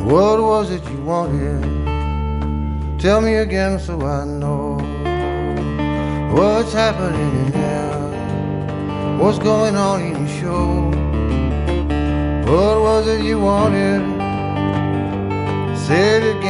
What was it you wanted? Tell me again so I know what's happening in there, what's going on in your show. What was it you wanted? Say it again.